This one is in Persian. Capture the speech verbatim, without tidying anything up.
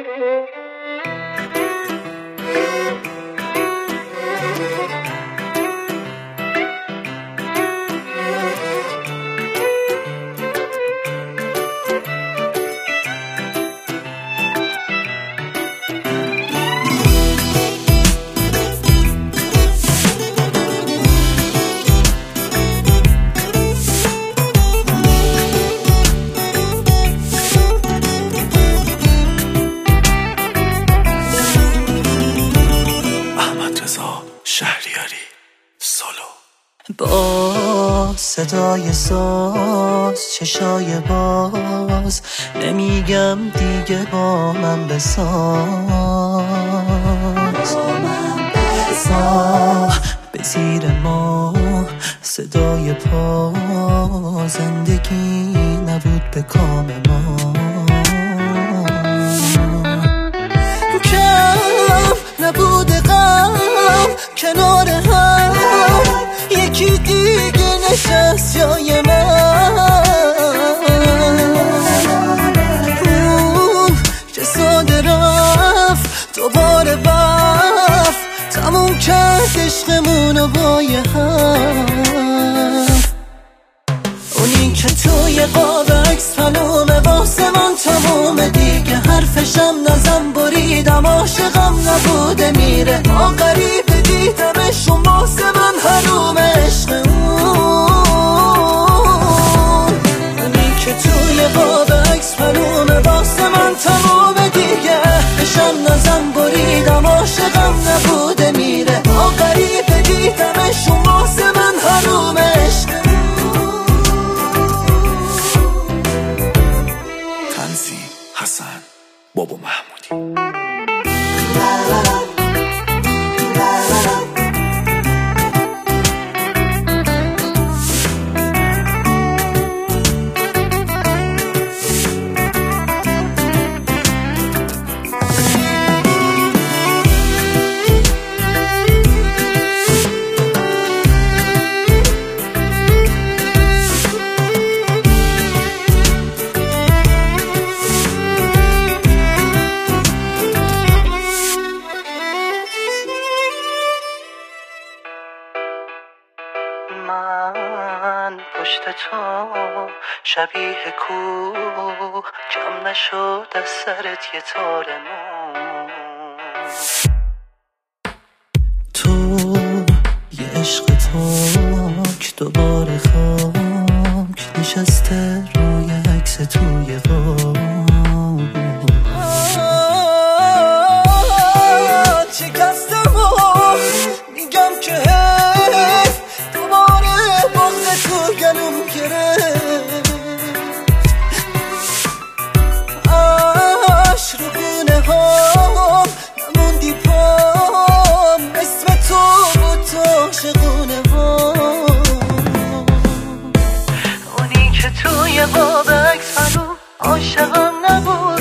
شهریاری سولو. با صدای ساز چشای باز نمیگم دیگه با من بساز، با به زیر ما صدای پا زندگی نبود به کام ما، کم نبود غم کنار هم یکی دیگه نشست جای من، اون که ساده رفت دوباره بفت تموم کرد عشقمونو با یه هم، اونی که توی قاب عکس معلومه واسه من تمومه دیگه، حرفشم نزن بریدم عاشقم نبوده میره، ما غریب دیدمشون واسه من حروم عشق اون، اونی که توی قاب عکس معلومه واسه من تمومه دیگه، حرفشم نزن بریدم عاشقم نبوده میره، ما غریب دیدمشون واسه من حروم عشق اون. تنظیم حسن بابا محمودی. من پشت تو شبیه کوه کم نشد از سرت یه تار مو، تو یه عشق تاک دوباره خاک نشسته روی عکس توی قام، شکستم و میگم که تو گلوم گرفت، آش رو گونه هام نموندی پام، اسم تو بود تو عاشقونه وام، اونی که توی قاب عکس هنوز عاشقم نبود